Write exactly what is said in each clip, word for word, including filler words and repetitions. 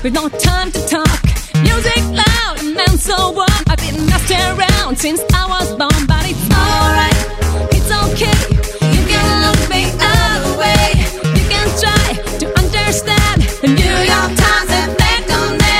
with no time to talk. Music loud and man so warm. I've been nasty around since I was born, but it's alright, it's okay. You can look me other way. You can try to understand the New York Times effect on them.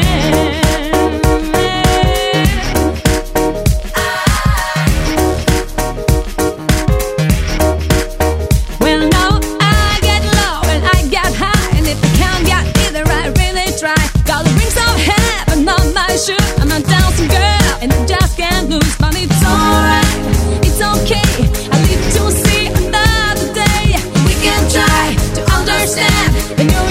Well, no, I get low and I get high, and if I can't get either, I really try. Got the rings of heaven on my shoe. I'm a dancing girl and I just can't lose, but it's alright, it's okay. I live to see another day. We can try to understand the new